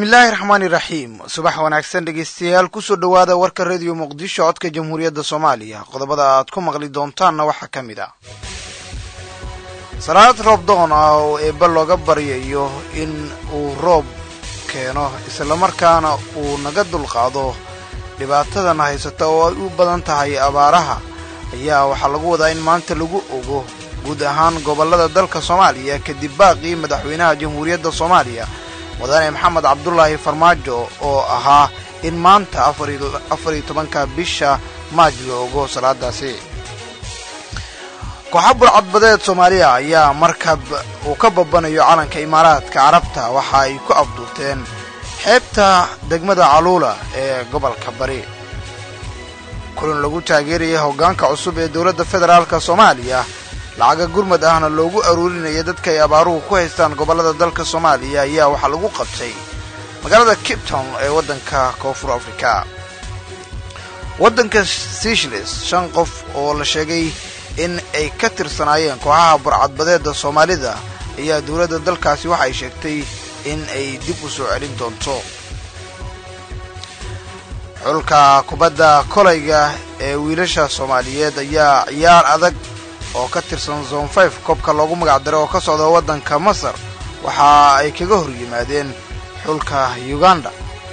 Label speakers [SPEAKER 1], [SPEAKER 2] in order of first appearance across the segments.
[SPEAKER 1] bismillaahi raxmaani raxiim subax wanaagsan dhegeystayaal ku soo dhawaada warka radio muqdisho codka jamhuuriyadda Soomaaliya qodobada aad ku maqli doontaan waxa kamid ah salaad roob doon ah oo eebba looga baryayo in uu roob keeno isla markaana uu naga dulqaado dhibaatada haysata oo ay u badan tahay abaaraha ayaa waxa lagu wadaa in maanta lagu ogo guud ahaan gobolada dalka Soomaaliya kadib baaqi madaxweynaha jamhuuriyadda Soomaaliya mudane maxamed cabdullaahi farmaajo oo ahaa in maanta 14 bisha maaj loogo salaadaasi kooxaha cadbadeed Soomaaliya ayaa markab uu ka babanayo calanka Imaaraadka Carabta waxa ay ku abduuteen xeebta degmada Caluula ee gobolka Bari kulan lagu taageerayo hoggaanka cusub ee dawladda federaalka Soomaaliya lacaga gurmad ahna loogu aruurinayo dadka ay abaaruhu ku haystaan gobolada dalka Soomaaliya ayaa waxa lagu qabtay magaalada Cape Town ee wadanka Koonfur Afrika wadanka Seychelles 5 qof oo la sheegay in ay ka tirsanaayeen kooxaha burcadbadeeda Soomaalida ayaa dawladda dalkaasi waxay sheegtay in ay dib u soo celin doonto xulka kubadda kolayga ee wiilasha Soomaaliyeed ayaa ciyaar adag oo ka tirsan zone 5 koobka loogu magac daray oo ka socda wadanka Masar waxa ay kaga hor yimaadeen xulka Uganda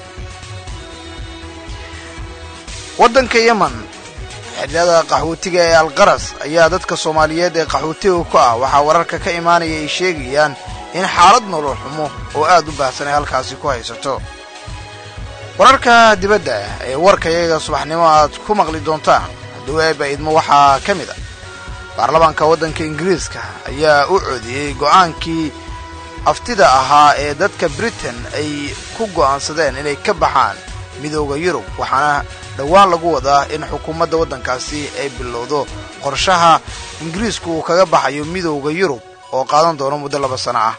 [SPEAKER 1] wadanka Yemen xilliyada qaxootiga ee Al-Qaras ayaa dadka Soomaaliyeed ee qaxootiga ku ah waxa wararka ka imaanaya ay sheegayaan in xaalad nolol xumo oo aad u baahsan ay halkaasi ku haysato wararka dibadda ee warkayaga subaxnimo aad ku maqli doontaan duweeba idmo waxa kamid ah baarlamaanka wadanka Ingiriiska ayaa u coodiyay go'aankii aftida ahaa ee dadka Britain ay ku go'aansadeen inay ka baxaan midowga Yurub waxaana dhawaan lagu wadaa in xukuumadda wadankaasi ay bilowdo qorshaha Ingiriisku uu kaga baxayo midowga Yurub oo qaadan doono muddo 2 sano ah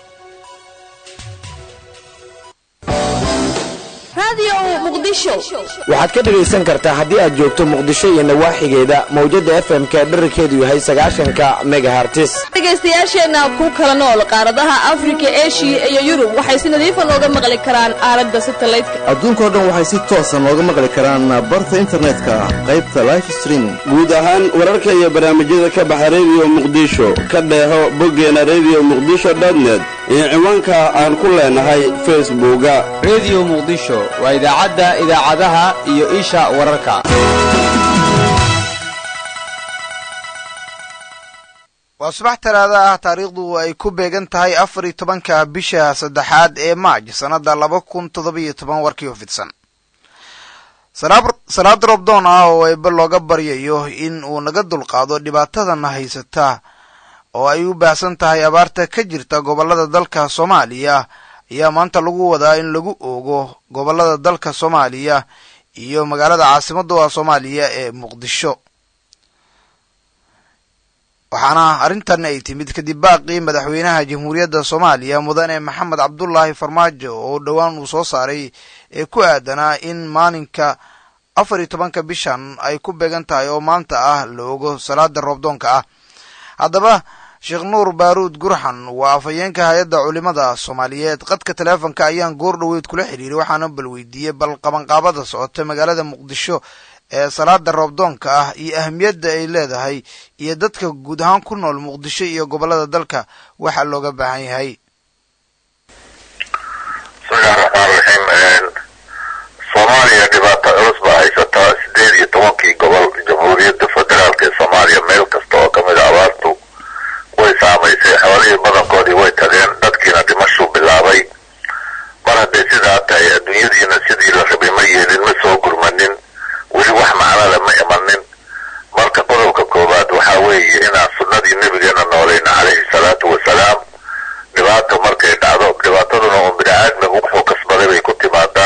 [SPEAKER 2] waxaad ka dhagaysan kartaa haddii aad joogto Muqdisho iyo nawaaxigeeda mawjada FM-ka dhererkeedu yahay 90 megahertz
[SPEAKER 3] dhagaystayaasheena ku kala nool qaaradaha Afrika, Asia iyo Yurub waxay si nadiif ah looga maqli karaan aalada satellite-ka
[SPEAKER 4] adduunka oo dhan waxay si toos ah looga maqli karaan barta internetka qaybta live streaming
[SPEAKER 5] guud ahaan wararka iyo barnaamijyada ka baxa radio Muqdisho ka dheeho boggeena radiomuqdisho.net iyo ciwaanka aan ku leenahay Facebook-ga
[SPEAKER 6] radio Muqdisho waa idaacadaha iyo isha wararka
[SPEAKER 1] waa subax talaada ah taariikhdu ay ku beegan tahay 14 bisha saddexaad ee Maaj sanada 2017 warkii oo fidsan salaad roob doon ah oo eebba looga baryayo in uu naga dulqaado dhibaatada haysata oo ay u baahsan tahay abaarta ka jirta gobolada dalka Soomaaliya ayaa maanta lagu wadaa in lagu oogo gobolada dalka Soomaaliya iyo magaalada caasimadda Soomaaliya ee Muqdisho waxaana arintan ay timid kadib baaqi madaxweynaha jamhuuriyadda Soomaaliya mudane maxamed cabdullaahi farmaajo oo dhawaan uu soo saaray ee ku aadanaa in maalinka 14 bishan ay ku beegan tahay oo maanta ah loogo salaada roobdoonka ah haddaba Sheekh Nuur Baaruud Gurxan waa afayeenka hay'adda culimada Soomaaliyeed qadka teleefanka ayaan goor dhaweyd kula xiriiray waxaana bal weydiiyay bal qabanqaabada socota magaalada Muqdisho ee salaada roobdoonka ah iyo ahmiyadda ay leedahay iyo dadka guud ahaan ku nool Muqdisho iyo gobolada dalka waxa looga baahan yahay
[SPEAKER 7] Soomaaliya dhibaato culus baa haysata 18 gobol jamhuuriyadda federaalka Soomaaliya meel kasta oo kamid ah abaartu way saamaysay xawaalihii badankoodii way tageen dadkiina dhimasho bilaabay mar hadday sidaa tahay adduunyadiina sidii la rabay ma yeelin ma soo gurmanin weli wax macno leh ma imanin marka qodobka koowaad waxaa weeye inaan sunnadii nabigeena noolayna calayhi salaatu wasalaam dhibaato markay dhacdo dhibaataduna oo bini'aadmigu wuxuu kasbaday bay ku timaadaa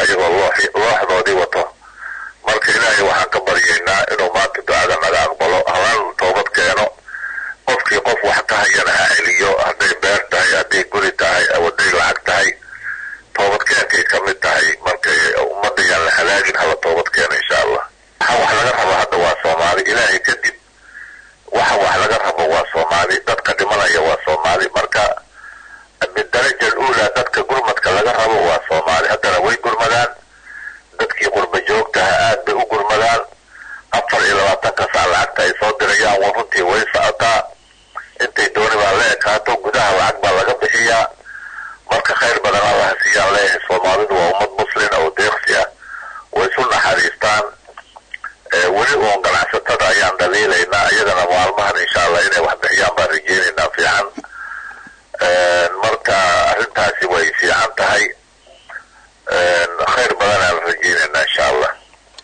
[SPEAKER 7] ayagoo looxdoodii wato marka ilaahay waxaan ka baryaynaa inuu maanta ducada naga aqbalo halaan toobad keeno qofkii qof wax ka hayana ha celiyo hadday beer tahay hadday guri tahay waday lacag tahay toobadkeenkay ka mid tahay marka ummadda yaan la halaagin hala toobad keeno insha allah waxa wax laga rabo hadda waa Soomaali ilaahay kadib waxa wax laga rabo waa Soomaali dadka dhimanaya waa Soomaali marka bidaraja uula dadka gurmadka laga rabo waa Soomaali haddana way gurmadaan dadkii qurba joogta aad bay u gurmadaan 24 saac lacagta ay soo dirayaan runtii way socotaa intay dooni baa la ekaato gudaha lacag baa laga bixiyaa marka khayr badan Allah siiyaan leeyahay Soomaalidu waa ummad muslim oo deeqsi ah way isu naxariistaan weli oo ganacsatada ayaan dhaliilaynaa iyadana maalmahan insha Allah inay wax bixiyaan baan rajaynaynaa fiican marka arrintaasi way fiican tahay khayr badan aan rajaynaynaa insha Allah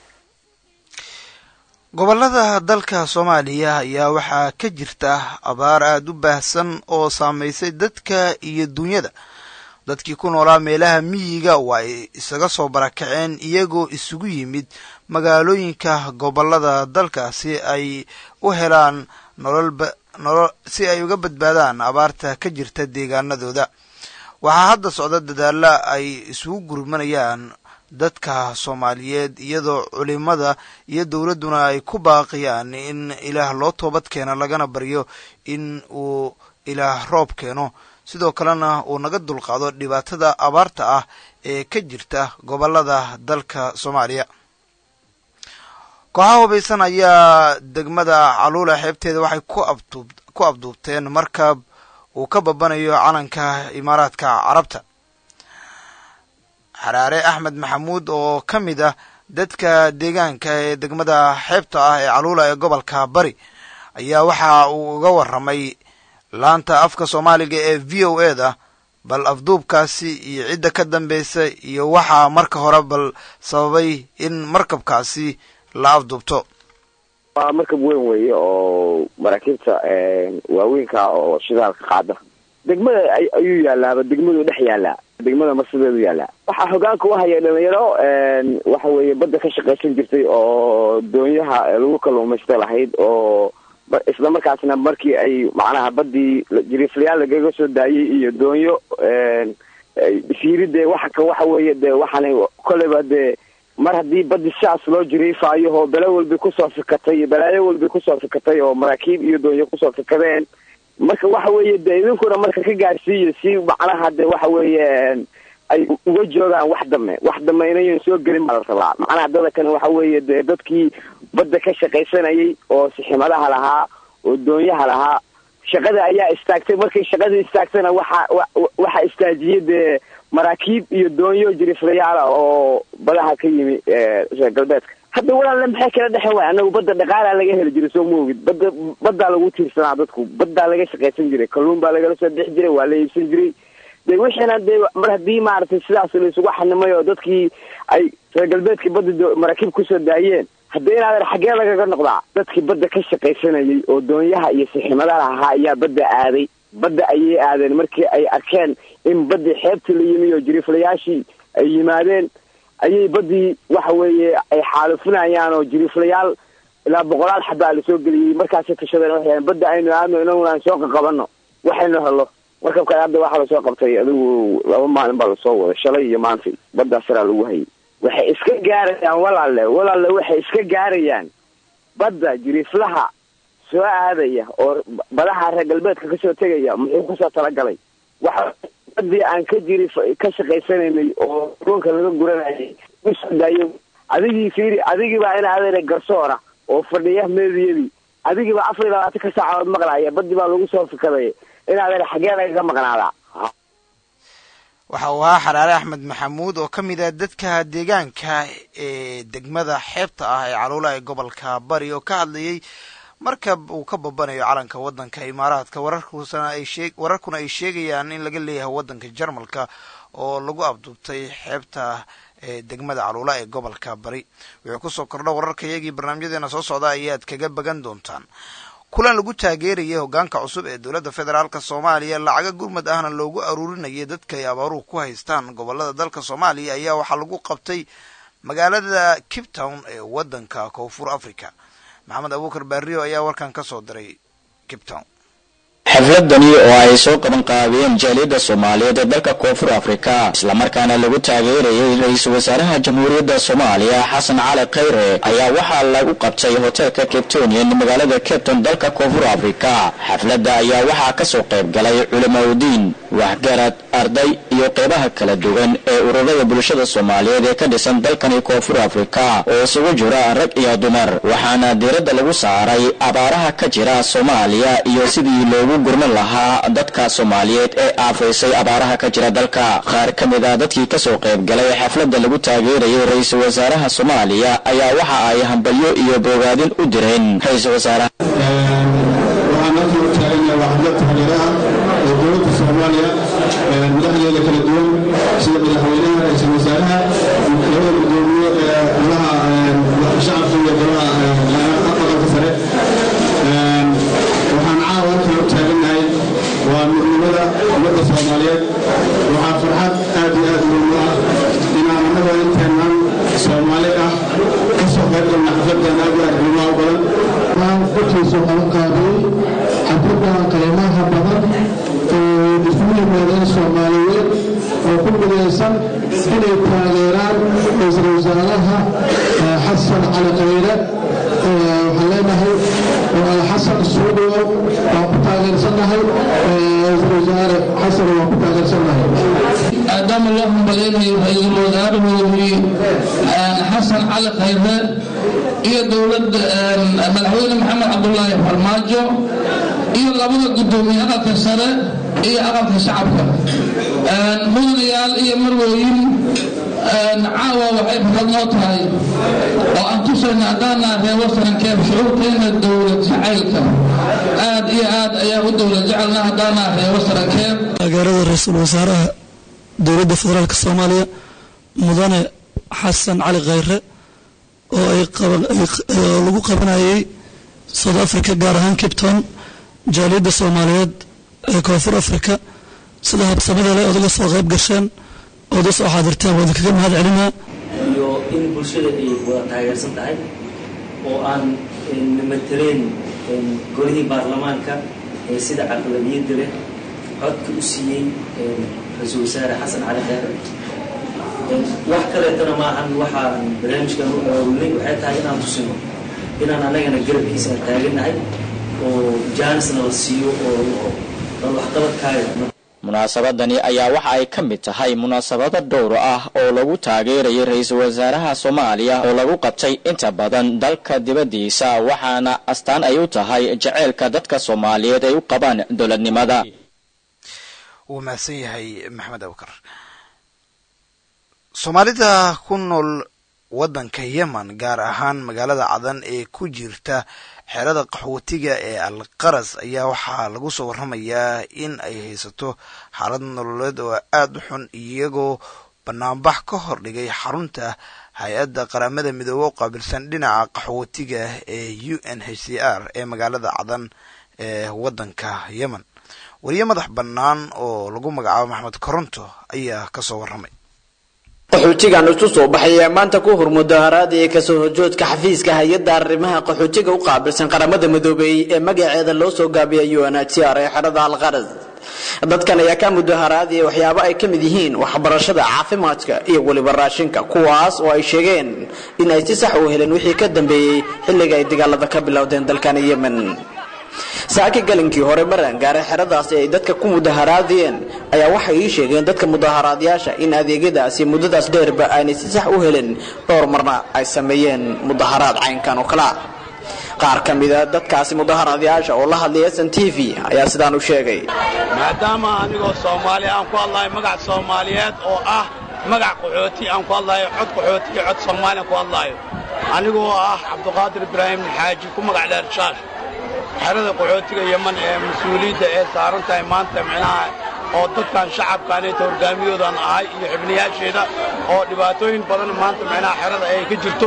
[SPEAKER 1] gobolada dalka Soomaaliya ayaa waxaa ka jirta abaar aad u baahsan oo saameysay dadka iyo dunyada dadkii ku noolaa meelaha miyiga way isaga soo barakaceen iyagoo isugu yimid magaalooyinka gobolada dalka si ay u helaan nolol si ay uga badbaadaan abaarta ka jirta deegaanadooda waxaa hadda socda dadaalla ay isugu gurmanayaan dadka Soomaaliyeed iyadoo culimada iyo dawladuna ay ku baaqayaan in ilaah loo toobad keeno lagana baryo in uu ilaah roob keeno sidoo kalena uu naga dulqaado dhibaatada abaarta ah ee ka jirta gobolada dalka Soomaaliya kooxaha hubaysan ayaa degmada Caluula xeebteeda waxay ku abduubteen markab uu ka babanayo calanka Imaaraadka Carabta Xaraare Axmed Maxamuud oo ka mid ah dadka deegaanka ee degmada xeebta ah ee Caluula ee gobolka Bari ayaa waxa uu uga waramay laanta afka Soomaaliga ee VOA-da bal afduubkaasi iyo cidda ka dambaysa iyo waxa marka hore bal sababay in markabkaasi la afduubto
[SPEAKER 2] waa markab weyn weeye oo maraakiibta waaweynka oo shidaalka qaada degmada ayuu yaalaaba degmadu dhex yaalaa degmada marsideedu yaalaa waxaa hogaanka u haya dhalinyaro waxa weeye badda ka shaqaysan jirtay oo doonyaha lagu kalluumaysta lahayd oo isla markaasna markii ay macnaha badii jiriflayaal lagaga soo daayay iyo doonyo fiiride waxa weeye de waxaan koleba de mar haddii badi shaas loo jiriifaayo oo bala walba kusoo fikatay balaayo walba kusoo fikatay oo maraakiib iyo doonyo kusoo fikadeen marka waxa weeye de idinkuna marka ka gaarsiiyo si macnaha de waxa weeye ay uga joogaan wax dame inayan soo gelin baa la rabaa macnaha dadkan waxa weeye de dadkii badda ka shaqaysanayay oo siximadaha lahaa oo doonyaha lahaa shaqada ayaa istaagtay markay shaqada istaagtana waxa istaajiyay de maraakiib iyo doonyo jiriflayaal oo badaha ka yimi reer galbeedka hadda walaal maxay kala dhaxay way anagu badda dhaqaalaha laga heli jiray soo moogid badda lagu tiirsanaa dadku badda laga shaqaysan jiray kalluun baa laga soo bixi jiray waa la iibsan jiray de wixina de mar haddii maaragtay sidaas la isugu xanimay oo dadkii ay reer galbeedkii badda maraakiib kusoo daayeen hadda inaad xagee lagaga noqdaa dadkii badda ka shaqaysanayay oo doonyaha iyo siximadaha ahaa ayaa badda aaday badda ayay aadeen markii ay arkeen in baddi xeebta la yimi oo jiriflayaashii ay yimaadeen ayay badii waxa weeye ay xaalufinayaan oo jiriflayaal ilaa 100 xabaa la soo geliyay markaas tashadeen waxay badda aynu aadno inaan soo qabano waxaynu helo markabka hadda waxa la soo qabtay adigu 2 maalin baa la soo waday shalay iyo maanta badda sara lagu hayay waxay iska gaarayaan walaal waxay iska gaarayaan badda jiriflaha soo aadaya oo badaha reer galbeedka ka soo tagaya muxuu ku soo talagalay waxa badii aan ka shaqaysanaynay oo roonka laga guranayay usoo daayo adigii baa ina adeer garsoora oo fadhiya meediyadii adigii baa 24 ka saacadood maqlaaya badii baa lagu soo fikaday ina adeer xagee laga maqnaada
[SPEAKER 1] waxa uu ahaa Xaraare Axmed Maxamuud oo ka mid ah dadka deegaanka ee degmada xeebta ah ee Caluula ee gobolka Bari oo ka hadlayay markab uu ka babanayo calanka wadanka Imaaraadka wararkuna ay sheegayaan in laga leeyahay wadanka Jarmalka oo lagu abduubtay xeebta degmada Caluula ee gobolka Bari wuxuu ku soo kordhay wararkayagii barnaamijyadeena soo socda ayaad kaga bagan doontaan kulan lagu taageerayay hoggaanka cusub ee dowladda federaalka soomaaliya lacaga gurmad ahna loogu aruurinayay dadka ay abaaruhu ku haystaan gobollada dalka soomaaliya ayaa waxaa lagu qabtay magaalada Cape Town ee waddanka koonfur africa maxamed abuukar baariyo ayaa warkan ka soo diray Cape Town.
[SPEAKER 8] xafladani oo ay soo qaban qaabiyeen jaaliyadda Soomaaliyeed ee dalka Koonfur Afrika isla markaana lagu taageerayay ra'iisul wasaaraha Jamhuuriyadda Soomaaliya Xasan Cali Khayre ayaa waxaa lagu qabtay hotelka Cape Town ee magaalada Cape Town dalka Koonfur Afrika. xafladda ayaa waxaa ka soo qayb galay culimaaddin, waxgarad, arday iyo qaybaha kala duwan ee ururada bulshada Soomaaliyeed ee ka dhisan dalkani Koonfur Afrika oo isugu jira rag iyo dumar, waxaana diiradda lagu saaray abaaraha ka jira Soomaaliya iyo sidii loogu gurman lahaa dadka Soomaaliyeed ee aafaysay abaaraha ka jira dalka. qaar ka mid ah dadkii ka soo qayb galay xafladda lagu taageerayay ra'iisul wasaaraha Soomaaliya ayaa waxa ay hambalyo iyo bogaadin u direen ra'iisul wasaaraha.
[SPEAKER 9] madaxdeeda kala duwan sida madaxweynaha ra'iisul wasaaraha labada gudoomiye ee golaha shacabka iyo golaha aqalka sare waxaan caawa halkan u taaganahay waa midnimada ummadda Soomaaliyeed. waxaa farxad aad iyo aad muhiim ah inaan annaga inteenan Soomaali ah ka soo qayb galno xafladan aad iyo aad muhiim badan. waan korkiisa qaban qaadiyey xafladan qiimaha badan Soomaaliyeed oo ku midaysan inay taageeraan ra'iisul wasaaraha Xasan Cali Khayre. waxaan leenahay xasan suudiyo waa ku taageersanahay ra'iisul wasaare xasan waa ku taageersanahay maadaama loo hambaleynayo ra'iisul wasaarahoodii Xasan Cali Khayre iyo dowladda madaxweyne Maxamed Cabdullaahi Farmaajo iyo labada gudoomiye aqalka sare iyo aqalka shacabka. mudanayaal iyo marweyn caawa waxay farxad noo tahay oo aan tusayna haddaana reebo sarankeeb shucuurteena dowlad jacaylka aad iyo aad ayaa u dowlad jecelna haddaana reebo sarankeeb. taageerada ra'iisul wasaaraha dowladda federaalka Soomaaliya mudane Xasan Cali Khayre oo lagu qabanayay South Africa gaar ahaan Cape Town jaaliyadda Soomaaliyeed ee Koonfur Afrika sida habsamada leh oo soo qayb gasheen oo soo xaadirteen wada kaga mahad celinaa
[SPEAKER 10] iyo in bulshada ay wada taageersan tahay oo aan mataleen golihii baarlamaanka ee sida aqlabiyadda leh codka u siiyey ra'iisul wasaare Xasan Cali Khayre. wax kaleetana maahan waxaan barnaamijkan u aawilnay waxay tahay inaan tusino inaan anagana garabkiisa taaganahay oo jaanisna la siiyo oo waxqabadkaaga.
[SPEAKER 8] munaasabadani ayaa waxa ay ka mid tahay munaasabado dhowr ah oo lagu taageerayay ra'iisul wasaaraha Soomaaliya oo lagu qabtay inta badan dalka dibadiisa, waxaana astaan ay u tahay jaceylka dadka Soomaaliyeed ay u qabaan dowladnimada.
[SPEAKER 1] wuu mahadsan yahay maxamed abuukar. Soomaalida ku nool waddanka Yemen gaar ahaan magaalada Cadan ee ku jirta xerada qaxootiga ee Alqaras ayaa waxaa lagu soo warramayaa in ay haysato xaalad nololeed oo aad u xun iyagoo banaanbax ka hor dhigay xarunta hay-adda qaramada midoobe oo qaabilsan dhinaca qaxootiga ee UNHCR ee magaalada Cadan ee waddanka Yemen. wariye madax bannaan oo lagu magacaabo Maxamed Koronto ayaa ka soo warramay.
[SPEAKER 11] qaxootigan isku soo baxay maanta ku hormudaharada ee ka soo horjoodka xafiiska hay'adda arrimaha qaxootiga u qaabilsan qaramada midoobay ee magaceeda loo soo gaabiyay UNHCR ee xerada Alqaras. dadkan ayaa ka mudaharaaday waxyaabo ay ka mid yihiin waxbarashada, caafimaadka iyo waliba raashinka, kuwaas oo ay sheegeen in ay si sax u heleen wixii ka dambeeyay xilliga ay dagaalada ka bilowdeen dalkan Yemen. saaki galinkii hore maran gaar xeradaas ay dadka ku mudaharaadeen ayaa waxay sheegeen dadka mudaharaadayaasha in adeegyadaasi muddadaas dheerba aanay si sax u helin, dhowr marna ay sameeyeen mudaharaad caynkan oo kala. qaar ka mid ah dadkaasi mudaharaadayaasha oo la hadlay SNTV ayaa sidaan u sheegay.
[SPEAKER 12] maadaama anigoo Soomaali aan ku hadlayo magac Soomaaliyeed oo ah magac qaxooti aan ku hadlayo cod qaxooti iyo cod Soomaali ku hadlayo anigoo ah Cabdiqaadir Ibraahim Xaaji ku magac dheer Shaash xerada qaxootiga Yemen ee mas'uuliyadda ee saaran tahay maanta macnaha oo dadkan shacabkan ay hogaamiyoodan ahay iyo xubniyaasheeda oo dhibaatooyin badan maanta macnaha xerada ay ka jirto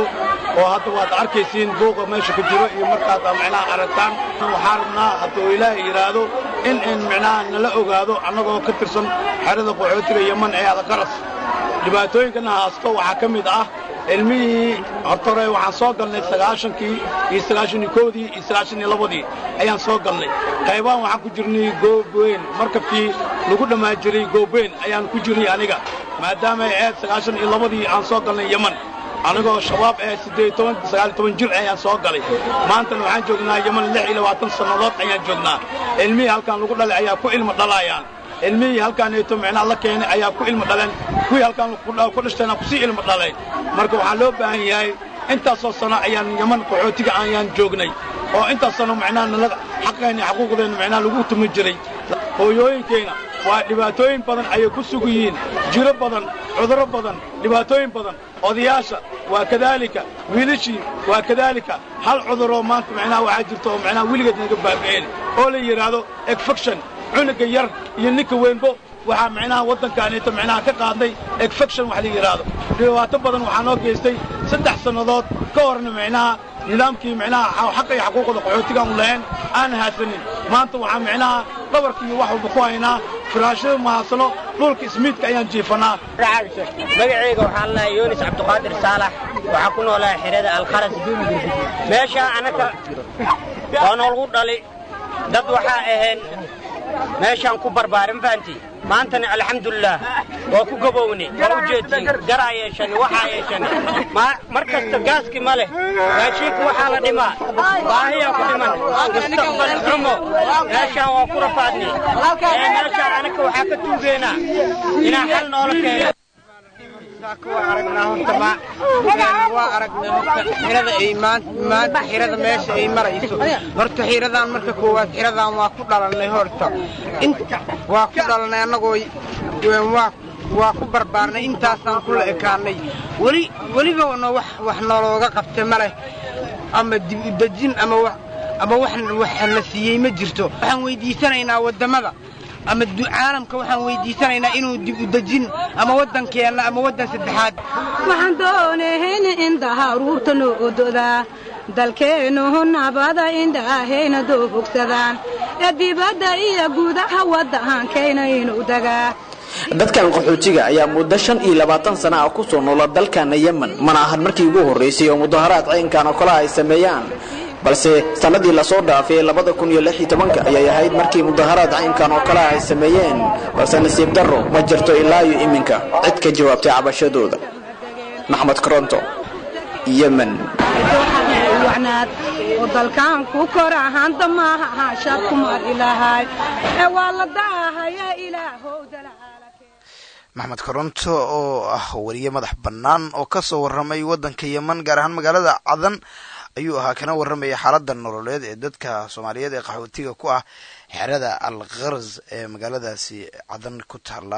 [SPEAKER 12] oo hadda waad arkaysiin buuqa meesha ku jiro iyo markaad micnaha aragtaan waxaan rabnaa hadduu ilaahay yidhaahdo in micnaha nala ogaado annagoo ka tirsan xerada qaxootiga yeman ee alqaras dhibaatooyinkana haasto waxaa ka mid ah ilmihii hortore waxaan soo galnay 90kii iyo 91dii iyo 92dii ayaan soo galnay qaybaan waxaan ku jirnay goobweyn markabkii lagu dhammaan jiray goobweyn ayaan ku jirnay aniga maadaama ay 92dii aan soo galnay yeman anigoo shabaab 18 jir ayaan soo galay maantana waxaan joognaa yeman 26 sannadood ayaan joognaa ilmihii halkaan lagu dhalay ayaa ku ilmo dhalayaan ilmihii halkaan eeto micnaa la keenay ayaa ku ilmo dhaleen kuwii halkaan ku dhashtayna ku sii ilmo dhaleen marka waxaa loo baahan yahay intaasoo sano ayaan yeman qaxootiga ayaan joognay oo intaas sano micnaa xaqayna xuquuqdeena micnaa lagu tumi jiray hooyooyinkeena waa dhibaatooyin badan ayay ku sugu yihiin jiro badan cudurro badan dhibaatooyin badan odayaasha waa kadaalika wiilashii waa kadaalika hal cuduroo maanta micnaa waxaa jirta oo micnaa weligeed naga baabi'een oo la yidhaahdo infection cunuga yar iyo ninka weynbo waxaa micnaha waddankaaneeto micnaha ka qaadnay infection wax la yidhaahdo dhibaato badan waxaa noo geystay 3 sannadood ka horna micnaha nidaamkii micnaha xaqa iyo xuquuqda qaxootiga aan lahayn aan haasanin maanta waxaa micnaha dhabarka iyo wax walba ku haynaa firaashada mahadsano dhulka ismiidka ayaan jiifanaa
[SPEAKER 13] magacayga waxaan lahaa yoonis cabdiqaadir saalax waxaa ku noolaa xerada alqaras meesha anaka waa noolgu dhali dad waxaa ahayn meeshaan ku barbaarin faanti maantana alxamdulilah waa ku gabownay waa u jeedtiin garaa yeeshan waxaa yeeshan mar kasta gaaski ma leh raashinka waxaa la dhimaa baahiyaa ku dhiman mustaqbal xumo meeshaan waa ku rafaadnay meeshaan anaka waxaa ka tuugeynaa inaa xal noola keeno
[SPEAKER 14] waa aragnay horta xirada ay maanta xirada meesha ay marayso horta xiradan marka koowaad xiradan waa ku dhalanay horta waa ku dhalanay annagoo waa ku barbaarnay intaasaan kula ekaanay weliba wax noolooga qabta ma leh ama dib u dejin ama wax la siiyey ma jirto waxaan weydiisanaynaa waddamada ama caalamka waxaan weydiisanaynaa inuu dib u dejin ama waddankeenna ama waddan saddexaad
[SPEAKER 15] waxaan doonayn indhaha ruurta noo ododaa dalkeennu nabada indhahayna doobogsadaan ee dibadda iyo gudaha waddahankayna inuu dagaa
[SPEAKER 11] dadkan qaxootiga ayaa muddo 25 sano ah ku soo noolaa dalkan Yemen mana ahan markii ugu horeysay oo mudaharaad ciidankan oo kala ay sameeyaan balse sanadii la soo dhaafay 2016 ayay ahayd markii mudaharaad ciidankan oo kala ay sameeyeen balse nasiib darro ma jirto ilaa iyo iminka cid ka jawaabtay cabashadooda maxamed koronto Yemen
[SPEAKER 15] wacnaad dalkan ku korahan damaha shaquma ilaahay waa la daahaya ilaahow
[SPEAKER 1] maxamed koronto oo ah wariye madax bannaan oo ka soo warramay waddanka yeman gaar ahaan magaalada cadan ayuu ahaa kana warramaya xaaladda nololeed ee dadka soomaaliyeed ee qaxootiga ku ah xerada alqaras ee magaaladaasi cadan ku taala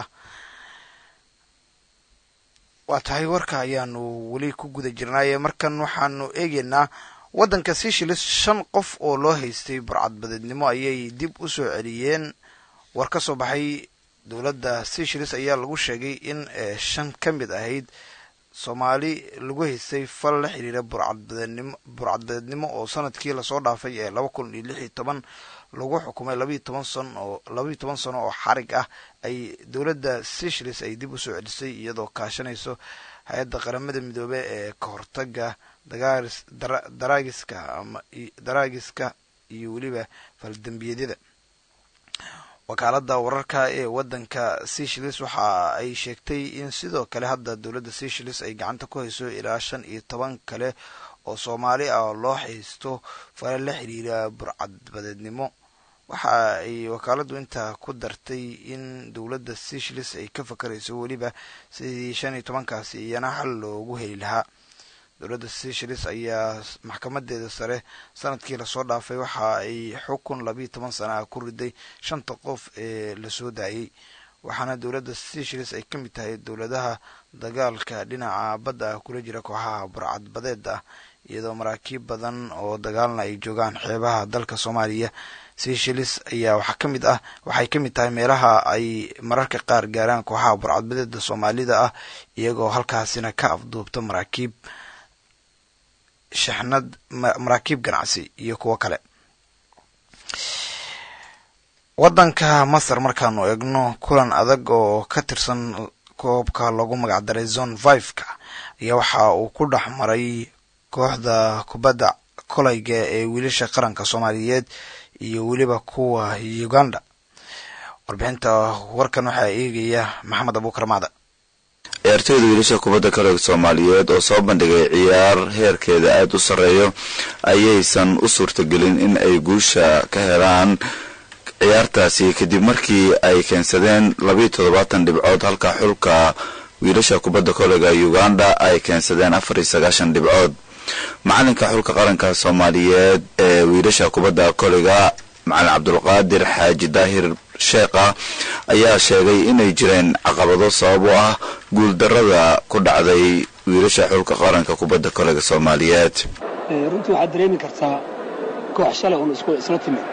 [SPEAKER 1] waa tahay warka ayaanu weli ku guda jirnaaye markan waxaanu eegaynaa waddanka Seychelles 5 qof oo loo haystay burcadbadeednimo ayay dib u soo celiyeen war ka soo baxay dowladda Seychelles ayaa lagu sheegay in 5 ka mid ahayd Soomaali lagu haystay fal la xiriira burcadbadeednimo oo sanadkii la soo dhaafay ee 2016 lagu xukumay 12 sano oo xarig ah ay dowladda Seychelles ay dib u soo celisay iyadoo kaashanayso hay'adda qaramada midoobay ee ka hortagga daraagiska iyo weliba faldambiyada wakaaladda wararka ee waddanka Seychelles waxa ay sheegtay in sidoo kale hadda dowladda Seychelles ay gacanta ku hayso ilaa 15 kale oo Soomaali ah oo loo haysto fal la xiriira burcadbadeednimo waxa ay wakaaladdu inta ku dartay in dowladda Seychelles ay ka fakarayso weliba sidii 15kaasi iyana xal loogu heli lahaa dowladda Seychelles ayaa maxkamadeeda sare sanadkii la soo dhaafay waxa ay xukun 12 sano ku riday 5 qof ee la soo daayay waxaana dowladda Seychelles ay ka mid tahay dowladaha dagaalka dhinaca badda kula jira kooxaha burcadbadeeda iyadoo maraakiib badan oo dagaalna ay joogaan xeebaha dalka Soomaaliya Seychelles ayaa waxay ka mid tahay meelaha ay mararka qaar gaaraan kooxaha burcadbadeeda Soomaalida ah iyagoo halkaasina ka afduubta maraakiib shaxnad maraakiib ganacsi iyo kuwo kale. waddanka Masar markaanu eegno kulan adag oo ka tirsan koobka lagu magac daray Zone 5ka ayaa waxa uu ku dhaxmaray kooxda kubadda kolayga ee wiilasha qaranka Soomaaliyeed iyo waliba kuwa Uganda. warbixinta warkan waxa eegaya Maxamed Abuukar Maada.
[SPEAKER 16] ciyaartoyda wiilasha kubadda kolayga Soomaaliyeed oo soo bandhigay ciyaar heerkeeda aad u sareeyo ayaysan u suurtagelin in ay guusha ka helaan ciyaartaasi kadib markii ay keensadeen 27 dhibcood halka xulka wiilasha kubadda kolayga Uganda ay keensadeen 94 dhibcood. macalinka xulka qaranka Soomaaliyeed ee wiilasha kubadda kolayga Macalin Cabdulqaadir Xaaji Daahir Sheekha ayaa sheegay inay jireen caqabado sabab u ah guul darrada ku dhacday wiilasha xulka qaranka kubadda kolayga Soomaaliyeed.
[SPEAKER 17] runtii waxaad dareemi kartaa koox shalay oo isla timid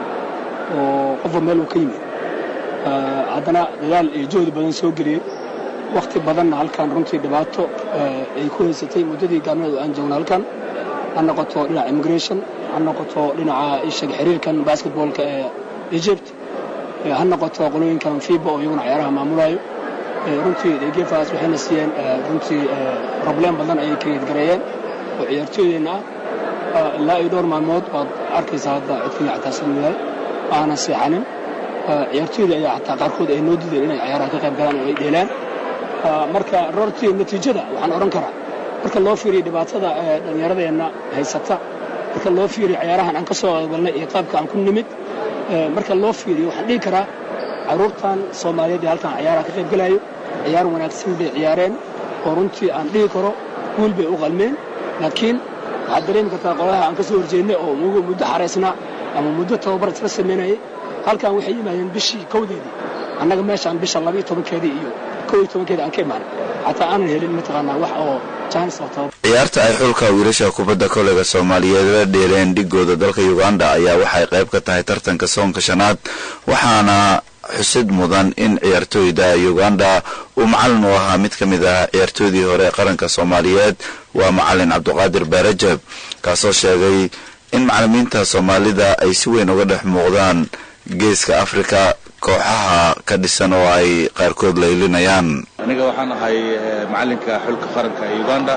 [SPEAKER 17] oo qof meel uu ka yimid haddana dadaal iyo juhdi badan soo geliyay waqti badanna halkan runtii dhibaato ay ku haysatay muddadii gaabneed aan joogno halkan ha noqoto dhinaca immigration ha noqoto dhinaca ishaga xiriirkan basketballka ee Egypt ha noqoto qolooyinkan FIBA oo iyaguna ciyaaraha maamulayo runtii geefaas waxayna siiyeen runtii problem badan ayay create gareeyeen oo ciyaartooydeena ilaa iyo dhowr maalmood waad arkaysaa hadda cidkii xataasan yahay aana seexanin ciyaartooyda ayaa xataa qaarkood ay noo diideen inay ciyaaraha ka qayb galaan oo ay dheelaan marka runtii natiijada waxaan oran karaa marka loo fiiriyo dhibaatada dhallinyaradeenna haysata marka loo fiiriyo ciyaarahan aan ka soo galnay iyo qaabka aan ku nimid marka loo fiiriyo waxaan dhihi karaa caruurtan Soomaaliyeed ee halkan ciyaaraha ka qayb galayo ciyaar wanaagsan bay ciyaareen oo runtii aan dhihi karo guul bay u qalmeen laakiin waxaad dareemi kartaa qolaha aan ka soo horjeednay oo muddo xareysnaa ama muddo tababar isla sameynayay halkan waxay yimaadeen bishii kowdeedii annaga meeshaan bisha 12keedii iyo 11keedii aan ka imaanay xataa aanan helin mataqaanaa wax oo chance oo tababar.
[SPEAKER 16] ciyaarta ay xulka wiilasha kubadda kolayga Soomaaliyeed la dheereen dhigooda dalka Uganda ayaa waxay qayb ka tahay tartanka soonka shanaad waxaana xusid mudan in ciyaartooyda Uganda uu macallin u ahaa mid ka mid ah ciyaartoydii hore qaranka Soomaaliyeed waa Macalin Cabdulqaadir Barajab kaasoo sheegay in macallimiinta Soomaalida ay si weyn uga dhex muuqdaan geeska Afrika kooxaha ka dhisan oo ay qaarkood leelinayaan.
[SPEAKER 18] aniga waxaan ahay macalinka xulka qaranka Uganda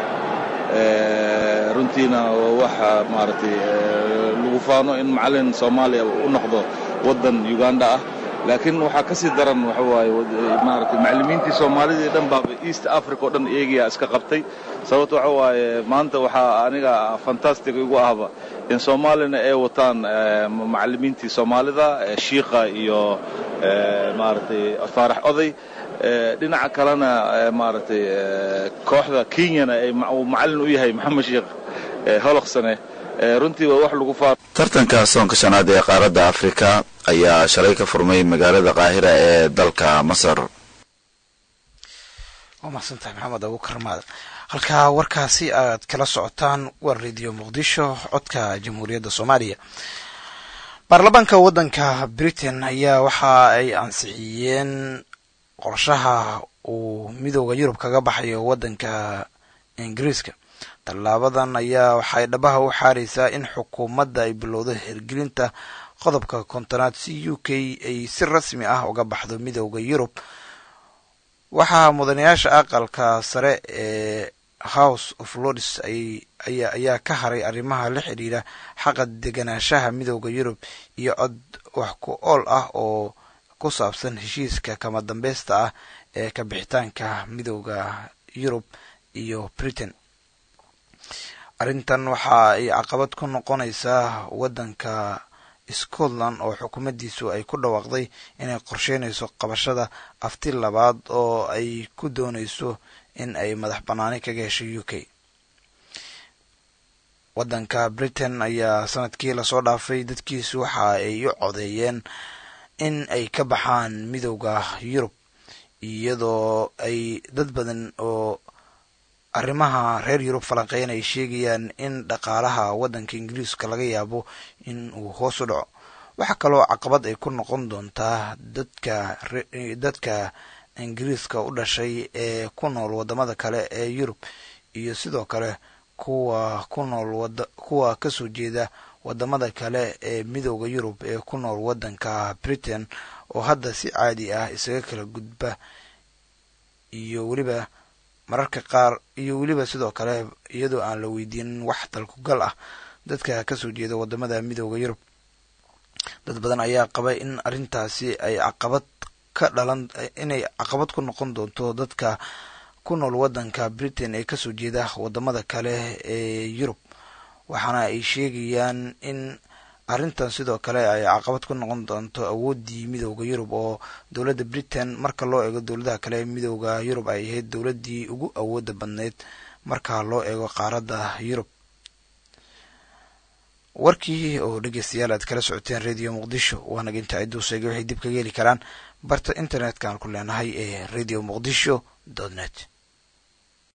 [SPEAKER 18] runtiina waxa maartay lagu faano in macallin Soomaaliya u noqdo wadan Uganda ah laakiin waxa ka sii daran waxa waaye maartay macallimiintii Soomaalida dhan baa East Africa oo dhan eegaya iska qabtay sababtoo waxa waaye maanta waxa aniga fantastic ugu ahba in Soomaalina ay wataan macallimiintii Soomaalida Sheekha iyo maartay Faarax Oday dhinaca kalena maartay kooxda Kenyana ay macallin u yahay Maxamed Sheekh Holoqsane runtii waa wax lagu faaro.
[SPEAKER 16] tartanka soonka shanaad ee qaaradda Afrika ayaa shalay ka furmay magaalada Qaahira ee dalka Masar.
[SPEAKER 1] waa mahadsantahay Maxamed Abuukar Maada. halka warkaasi aad kala socotaan waa Radio Muqdisho codka Jamhuuriyadda Soomaaliya. baarlamaanka waddanka Britain ayaa waxa ay ansixiyeen qorshaha uu midowga Yurub kaga baxayo waddanka Ingiriiska. talaabadan ayaa waxay dhabaha u xaaraysaa in xukuumadda ay bilowdo hirgelinta qodobka kontonaad si UK ay si rasmi ah uga baxdo midowga Yurub. waxaa mudanayaasha aqalka sare ee House of Lords ayaa ka haray arrimaha la xiriira xaqa deganaanshaha midowga Yurub iyo cod wax ku ool ah oo ku saabsan heshiiska kama dambaysta ah ee ka bixitaanka midowga Yurub iyo Britain. arrintan waxa ay caqabad ku noqonaysaa waddanka Scotland oo xukuumaddiisu ay ku dhawaaqday inay qorsheynayso qabashada afti labaad oo ay ku doonayso in ay madax bannaani kaga hesho UK. waddanka Britain ayaa sanadkii lasoo dhaafay dadkiisu waxa ay u codeeyeen in ay ka baxaan midowga Yurub iyadoo ay dad badan oo arrimaha reer Yurub falanqeyn ay sheegayaan in dhaqaalaha waddanka Ingiriiska laga yaabo in uu hoos u dhaco. waxa kaloo caqabad ay ku noqon doontaa dadka Ingiriiska u dhashay ee ku nool wadamada kale ee Yurub iyo sidoo kale kuwa ku nool kuwa kasoo jeeda wadamada kale ee midowda yurub ee ku nool wadanka Britain oo hadda si caadi ah isaga kala gudba iyo weliba mararka qaar iyo weliba sidoo kale iyadoo aan la weydiinin wax dalkugal ah dadka kasoo jeeda wadamada midowda yurub. dad badan ayaa qaba in arrintaasi ay inay caqabad ku noqon doonto dadka ku nool wadanka Britain ee kasoo jeeda wadamada kale ee Yurub, waxaana ay sheegayaan in arrintan sidoo kale ay caqabad ku noqon doonto awoodii midowda Yurub oo dowladda Britain marka loo eego dowladaha kale midowda Yurub ay ahayd dowladii ugu awooda badneyd marka loo eego qaaradda Yurub. warkii oo dhegeystayaal aad kala socoteen Radio Muqdisho waana inta ciduu sheegay waxay dib kaga heli karaan barta internetka aan ku leenahay ee radiomuqdisho.net.